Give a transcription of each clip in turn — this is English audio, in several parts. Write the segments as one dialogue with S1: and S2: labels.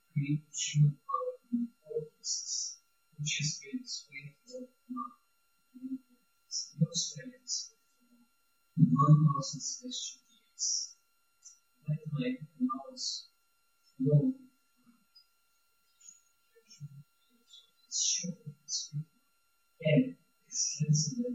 S1: create human power in all processes, which has been explained for now. No experience for 1,000 special years. That might allows no it's short, it's and extensive.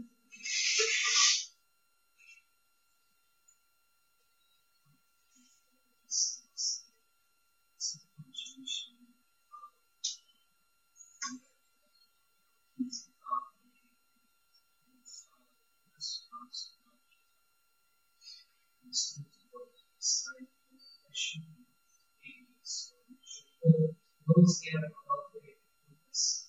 S1: Those that are operating with us,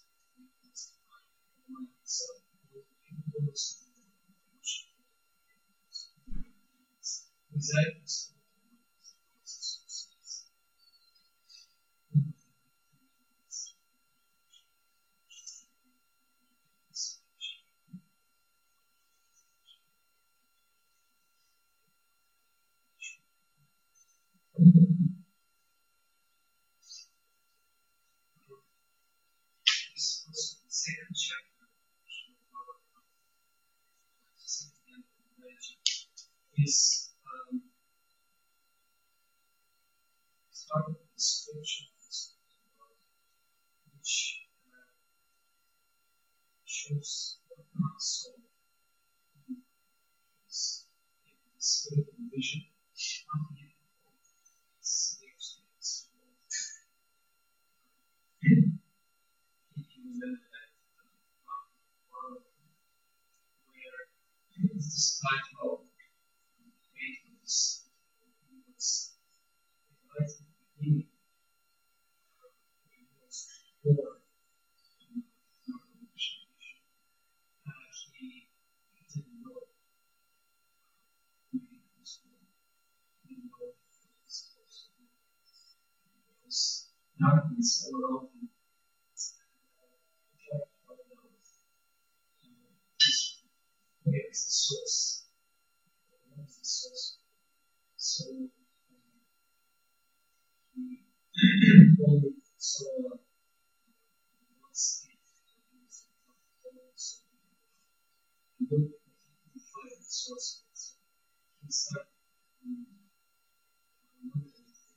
S1: second chapter is part of the description which shows what soul is in the spirit and vision. If you remember that where despite how faithful this was right at the beginning, he was born in another initiation. He didn't know who he was born. He didn't know what he was supposed to do. There was darkness all around him. Where is the source? What is the source? So we only saw what's it. We look at find the source. We start looking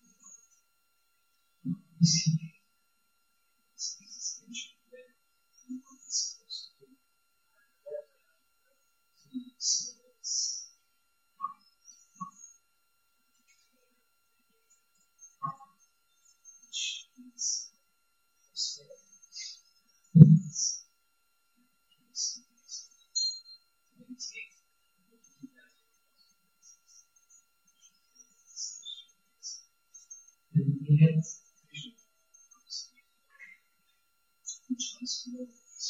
S1: at we see this existential there and what is supposed to do. And we had vision, which was more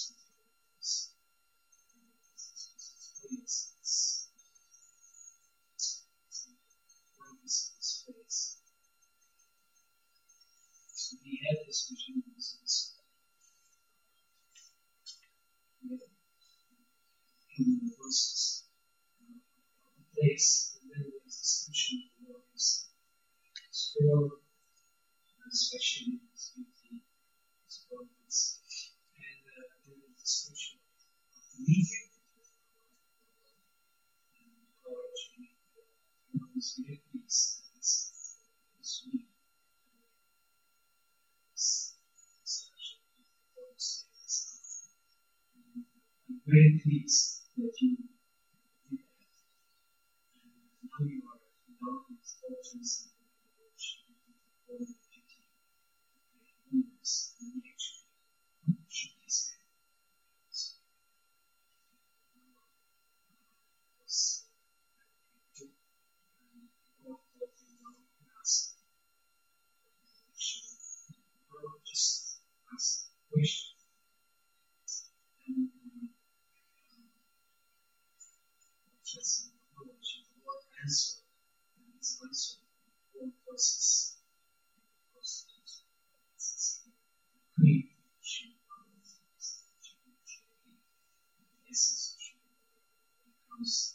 S1: so we had this vision in this in verses a place, and then there is description of the Lord's store, especially his beauty, his providence, and then the description of the meeting and encouraging his beauties and his weak. I'm very pleased that you did that. And now you are without these altars and which all the beauty of the universe and the actually should be said. So, was took and all of you now ask just ask a question. And just acknowledge the word answer, and this answer all process create essence becomes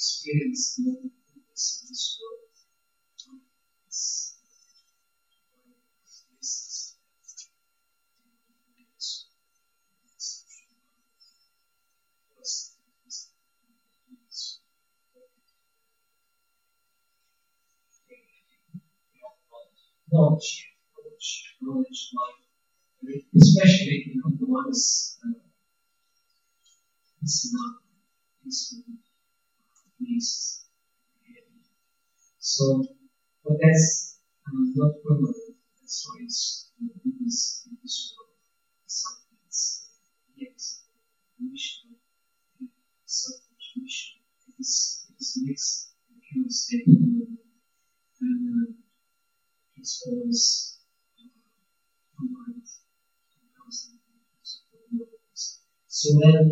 S1: experience the Lord goodness in this world. It's knowledge, life, especially the ones it's not peaceful, peace. So, but that's not permanent. That's why it's goodness in this world. Something that's yes, mission, selfish mission. It's mixed. You cannot stay permanent, and it's always combined. So then,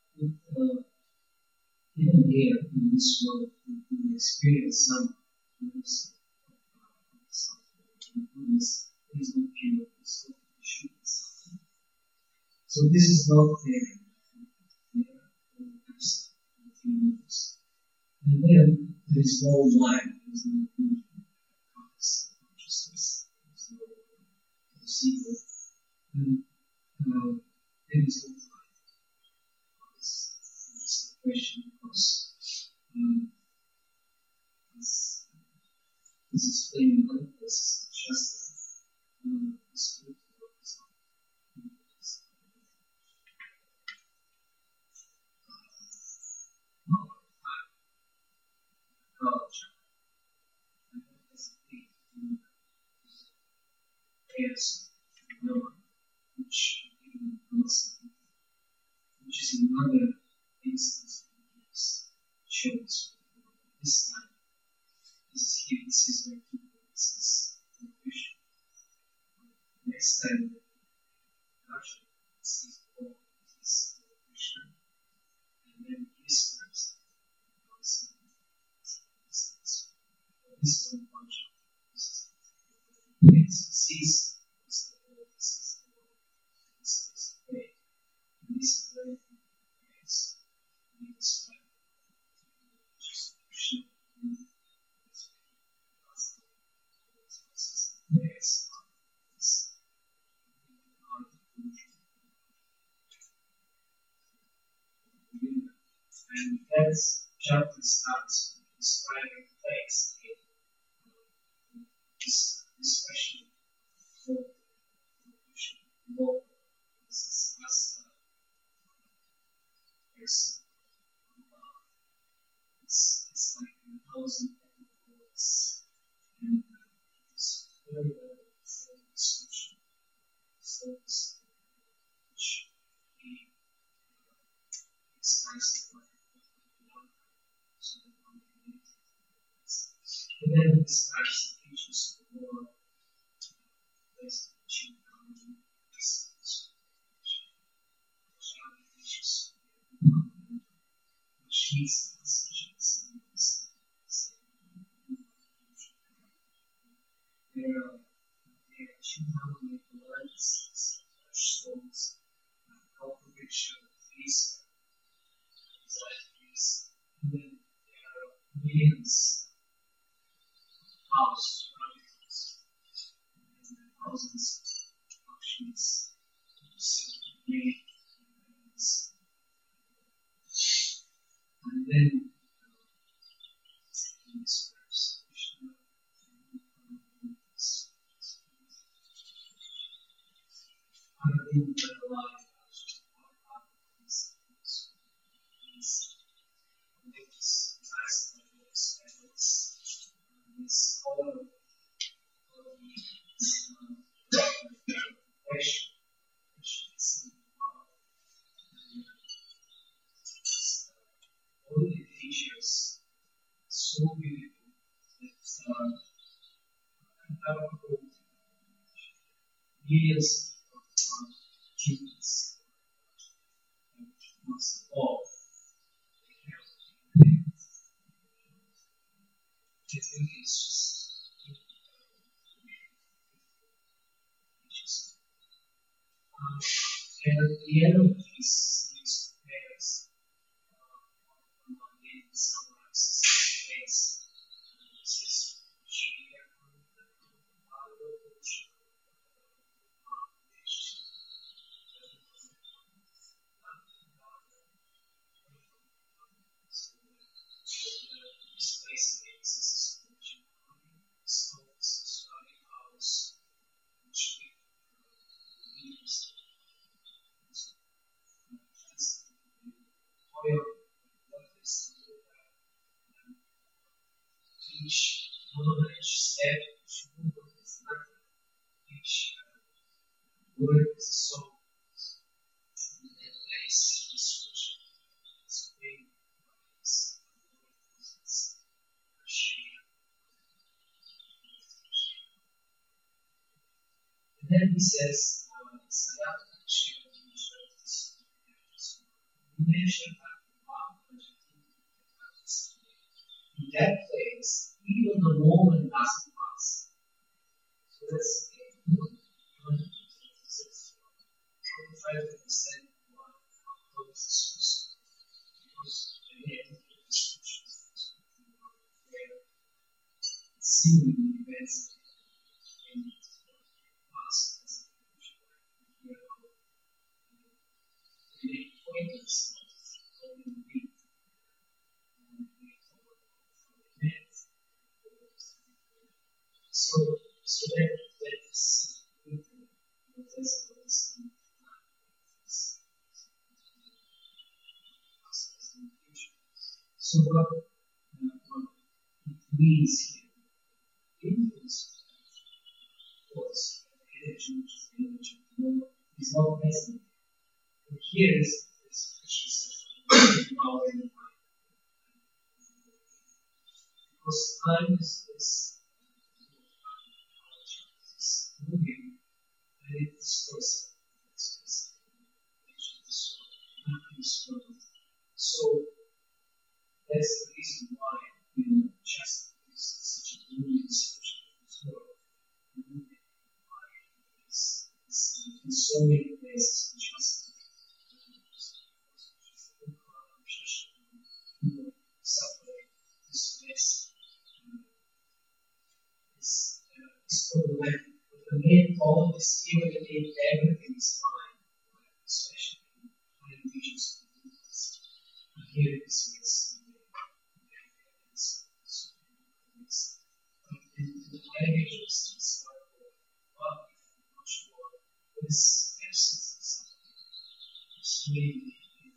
S1: even here in this world, we experience some goodness of something. Goodness is not pure, it's not should be something. So this is not there. There's continues. And then there is no mind, there is no consciousness, there is no ego. And there is no life. This is the question because this is plain manifest just the spirit of the soul. Culture. And that is the thing. Yes, which is another instance of this shows this time. This is here, this is very people, this is the vision. Next time, actually, this is all, this is the vision. And then this first, this is a bunch of this is sees what's the whole, this is the whole, this is the way. And this is very yes, this is just vision. Yes. And that chapter starts describing place in this question of law. This is us it's like 1,000 words and it's very description. So it's which he expressed so that one can read it. And then it starts to teach us more ways of achieving excellence. Teaches she's there are two family alliances, souls, cooperation, peace, peace, and then there are millions of house radicals, and thousands of functions, and then in this verse, I think that a lot of this all of question is all the features so beautiful that unparalleled years of genius must all the beauty is just and at the end of these prayers, summarize word is a soul. In that place, is worship. It's big rise. And then he says, in that place, even the moment doesn't pass. So let's say, 25% of our closest because again, seemingly events in the past as a pointless so that's so what it means here, influence, force, energy, is not present. And here is this Krishna power in mind. Because time is moving and it destroys so that's the reason why just is such a moving description of this world. Moving why is in so many places just suffering, distress, is problematic. But amid all this, even if everything is fine, especially in high regions of the universe, here it is but in the high regions, it's much more. This absence of something is really,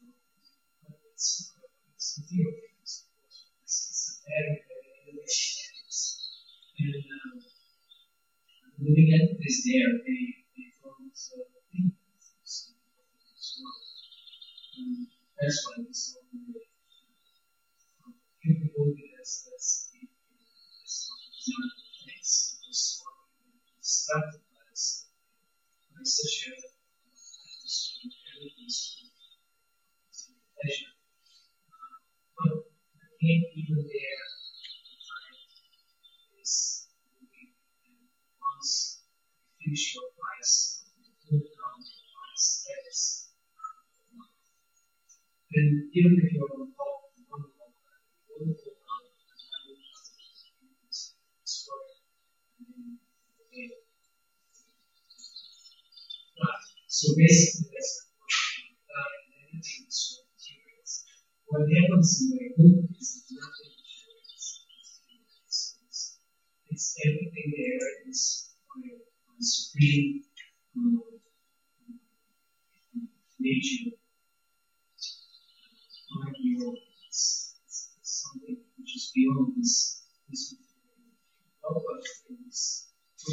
S1: it's material things, of course. It's a very, very elevated entities. And living entities there, they don't think this world. That's why it's so very beautiful because that's the place. Because distracted by such a pleasure. But again, even there, the time is moving, and once you finish your price, you move down your price, that is. And even if you're on top of one level, you will go down and I will just destroy and then right. So basically that's the question. And everything is so materials. What happens in my book is nothing materials. It's everything there is my supreme nature. It's something which is beyond this all of things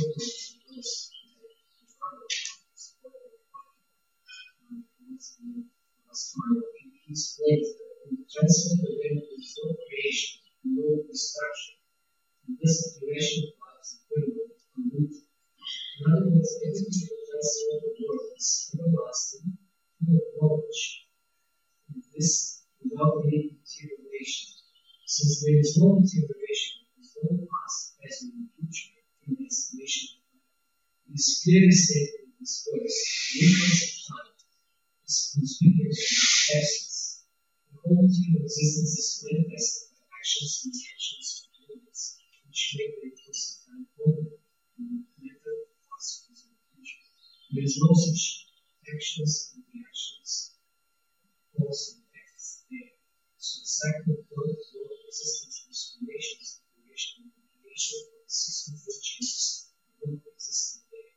S1: he explains that in the transcendental realm there is no creation, no destruction. And this creation of life is equivalent to root. In other words, everything in the transcendental world is everlasting, full of knowledge. And this without any deterioration. Since there is no deterioration, there is no past, present, and future in the estimation of time. It is clearly stated in this verse, the influence of time is conspicuous in its essence. The whole material existence is manifested by actions and reactions of humans, which make the influence of time permanent and matter, past, present, and future. There is no such actions and reactions. Also, so the cycle of growth, resistance, transformations, creation, and creation of the system for changes don't exist today.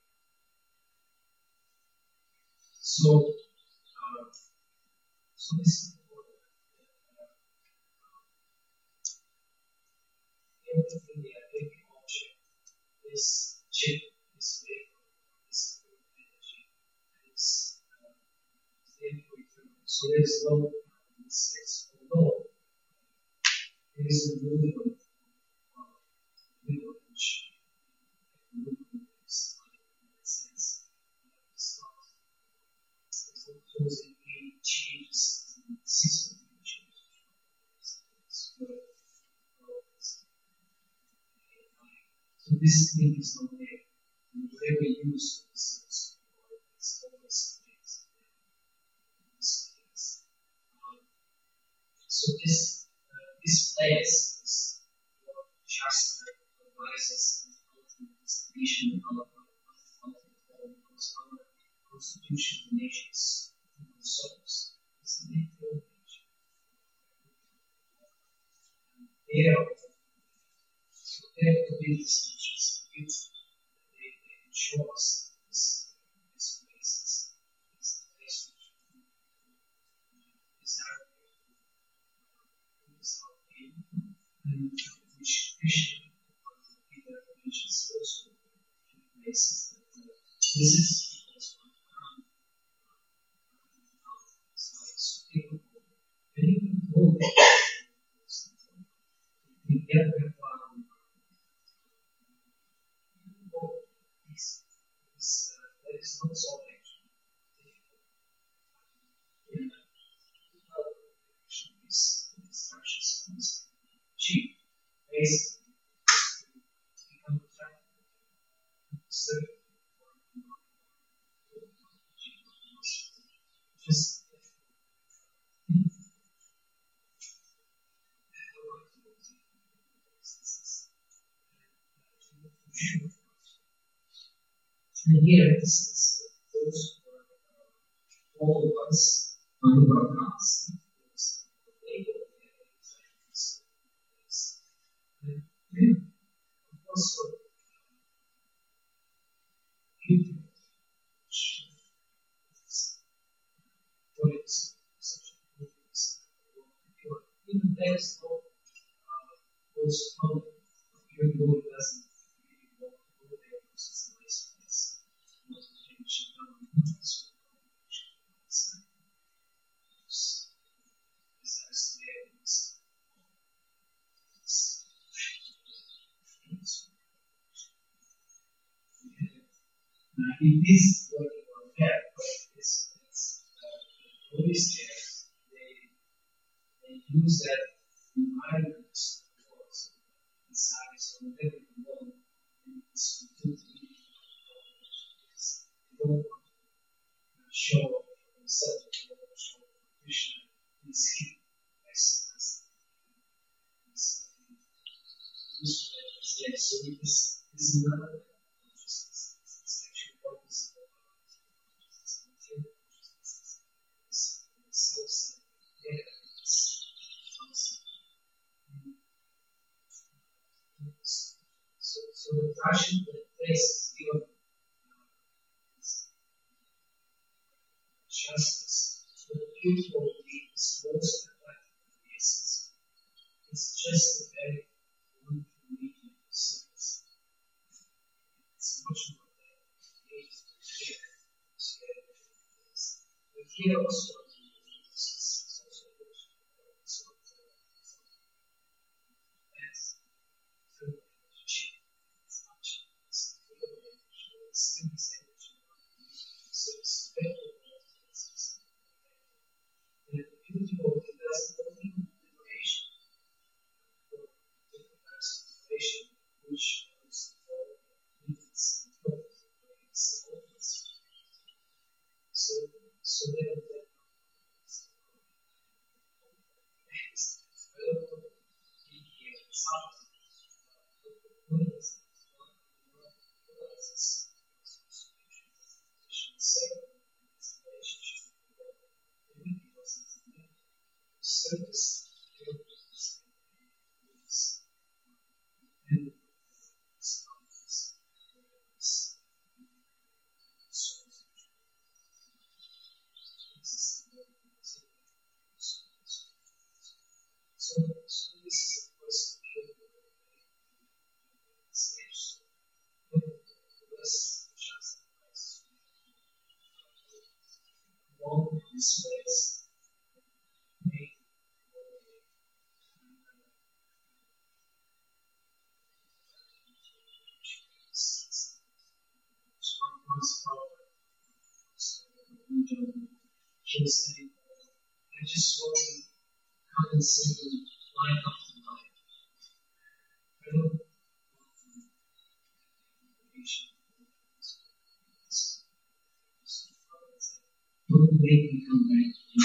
S1: So this is important. Everything the atomic object is chip, is vapor, is energy. So there is no mistakes. Although there is a movement of middle which movement is in that sense. It's not causing any changes in the system. So this thing is not there. And whatever you use for the sense, it's always against this case. So this place is what Shastra advises as ultimate destination of ultimate form, because our constitutional natures, human souls, is the natural nature. And their communities teachers use they ensure us this place is the place which desire is our aim, and which Krishna either mentions also in places that this is because one so people and even all the that is not so actually difficult. These instructions must achieve basically to become attractive, serve just and here this is those who are all of us under our past. Of course, for beauty, which is what is such a movement, even there is no most common pure gold doesn't really want to go there because it's a nice place. Not to change it down, so desires there is it is working on that, but it's Buddhist they use that environment for desires or whatever you want, and it's completely because they don't want to show off for themselves, they don't want to show off for Krishna, it's hidden as yeah, so this is another consciousness. It's actually what is consciousness, material consciousness, is the subset there. So the fashion that place is given justice, so the beautiful is most attractive to the essence. It's just a very wonderful medium of sense. It's much more than here. But here also, it's also good. So that's through energy. It's not just through energy, it's still this energy. So it's better than the beautiful, it doesn't only liberation. Different types of liberation, which is all needs and growth, it's always. So then that is available in here, it's not service so this is of course stage. Less just along this place this problem. So, he was saying, I just want to come and sing line after line. I don't want to don't make me come back to you.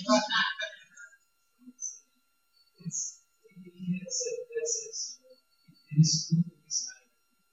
S1: It is good to be silent.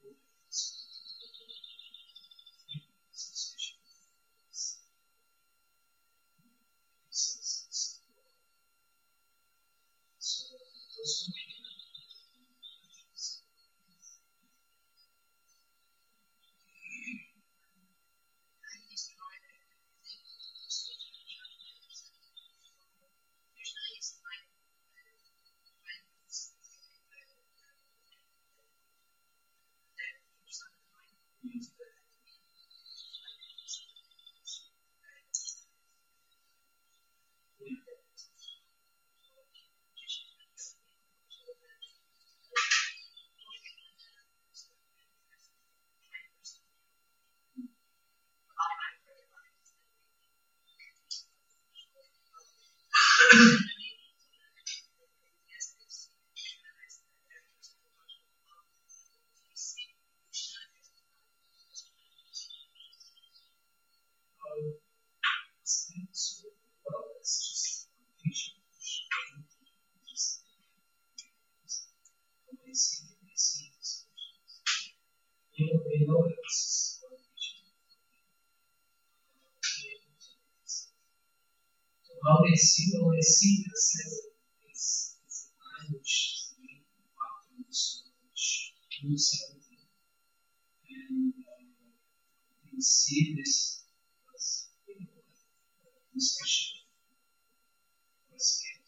S1: When I see the sense that it's a line which is the main part of the story, which moves everything. And we see this as a discussion or escape.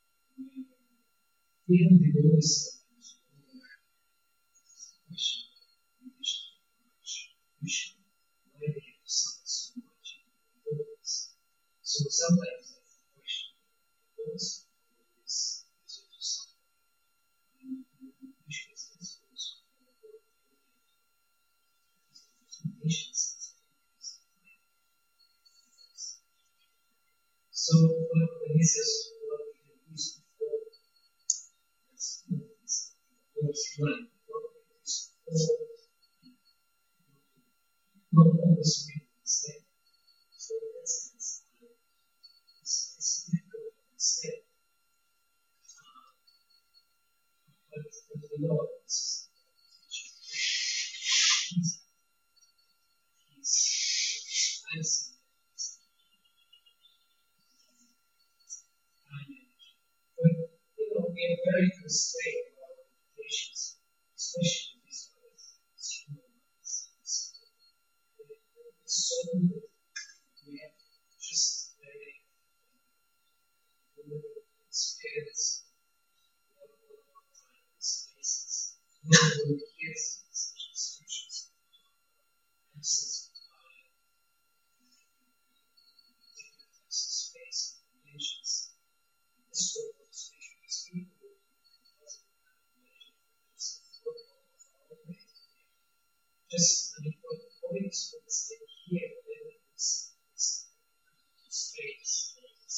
S1: Even the goal is sometimes the question of vision. Why they have to suffer so much in the goals. So sometimes so when he says what we have used before, that's right. What we used before, not always make a mistake. So in that sense, it's difficult to mistake. But we know it's he's fancy. We are very constrained about limitations, especially these human rights. It's so good that we have just very limited experience of time and spaces. Nobody hears such descriptions of absence of time, different types of space and dimensions. This world of spatial experience. Just points for the state here, then it's space,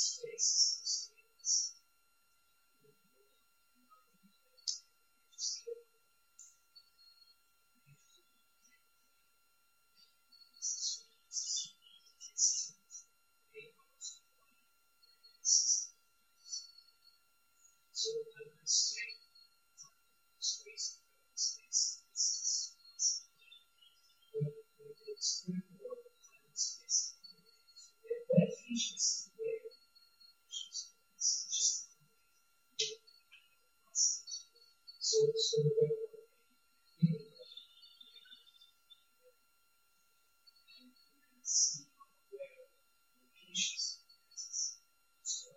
S1: so I'm constrained space. That features there. It's just so and see where locations so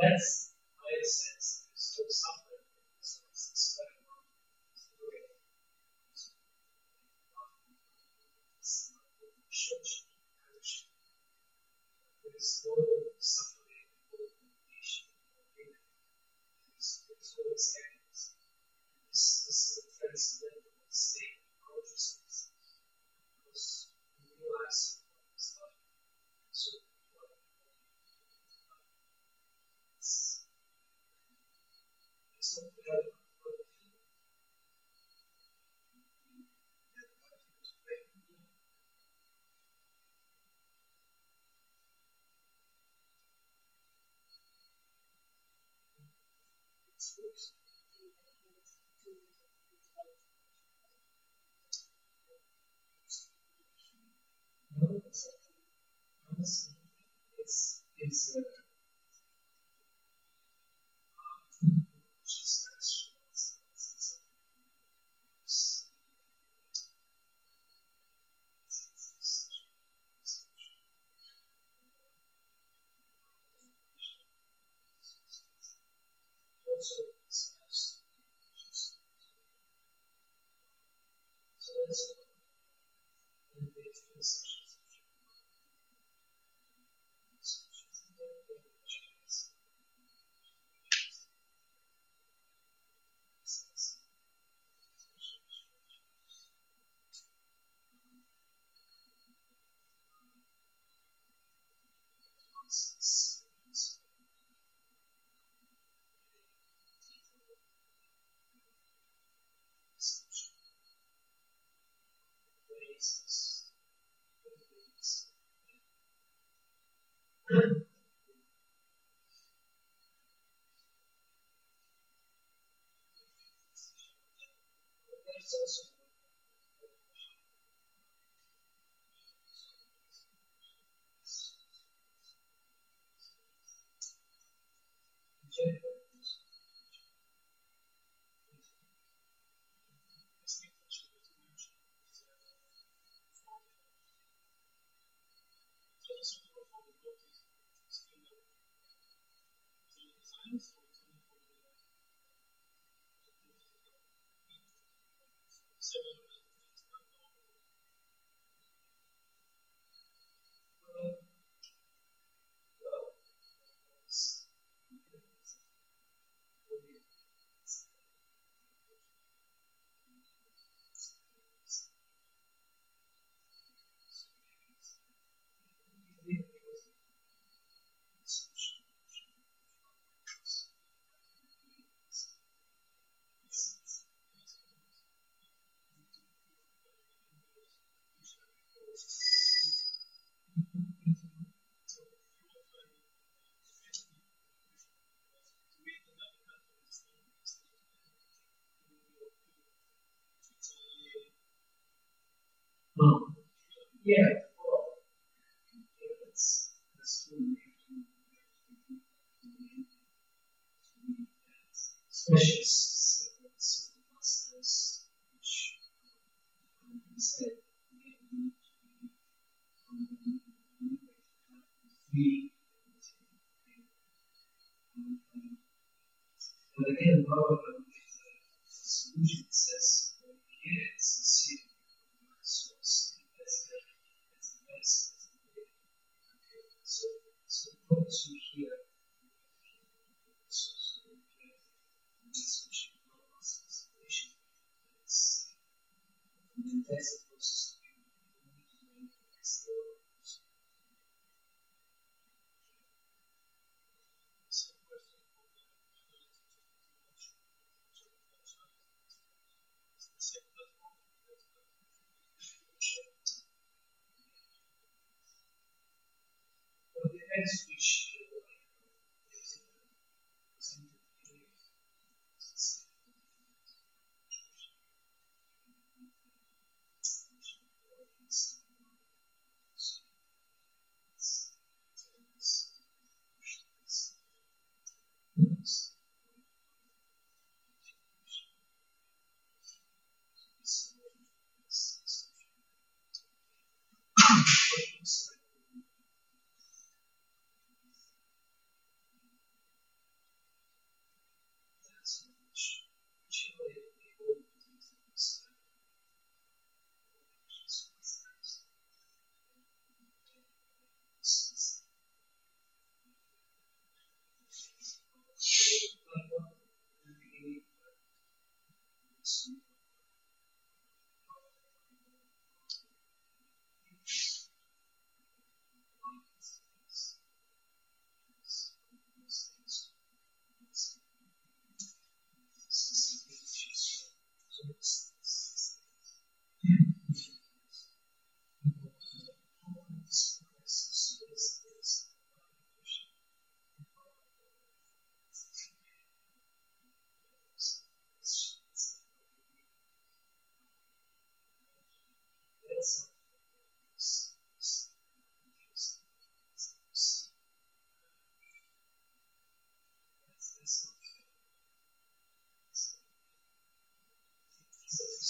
S1: that's my sense. There's still suffering. So it's this kind of story. There's still suffering, nation, there's always happiness. This is a transcendental state of consciousness. Because we realize it's not so it's not bad. It's also discussed. So that's in the transitions. Yeah, well, that's true. Especially masters, which instead free. But again, Baba, the solution says, here it's sincere source. That's the best. So once you hear that's the process. But the next which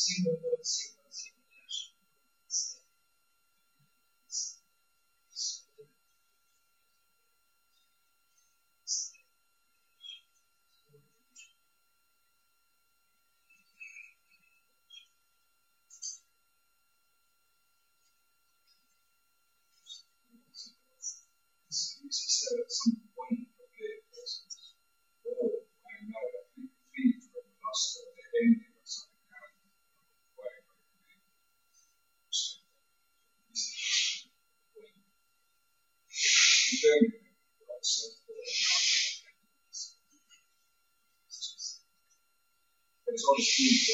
S1: said at some point, okay, oh, I know that we feed from the lust of the enemy or something kind of way. It's all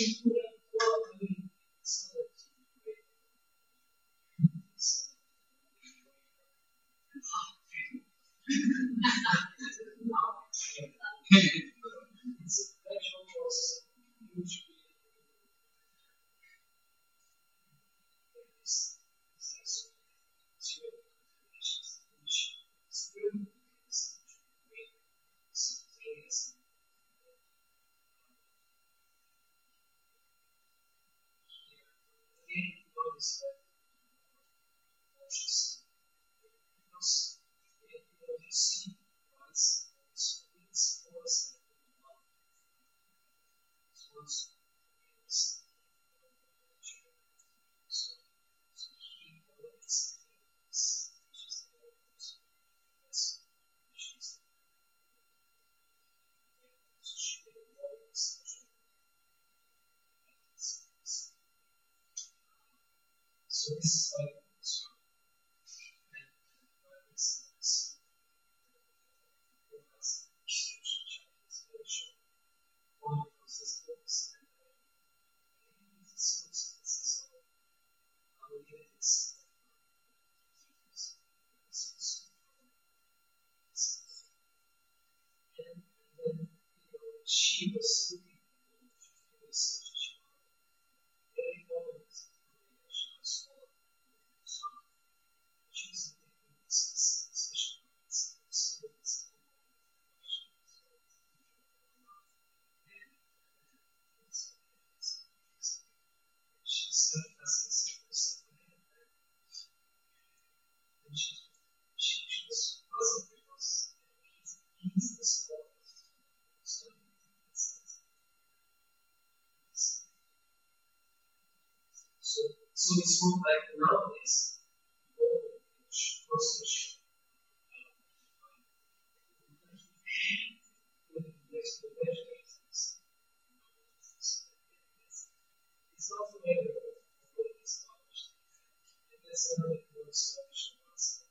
S1: So this is why she was looking for research. Very important information as well. She's looking for session. She said that's and she was puzzled because he's the scholar. So it's not like nowadays, process it's not available for what is published. And that's another good solution.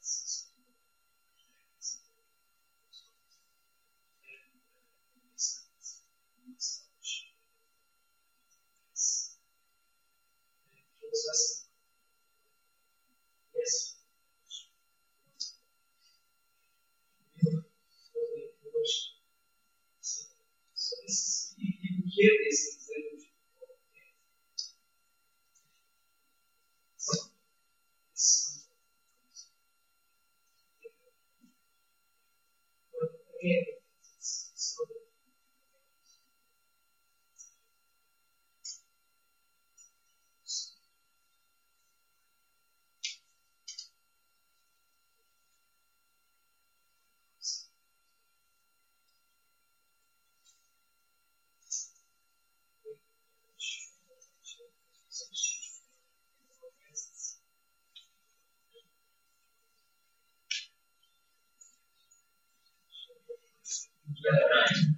S1: Yes. So this is, you hear this is but again, so yeah.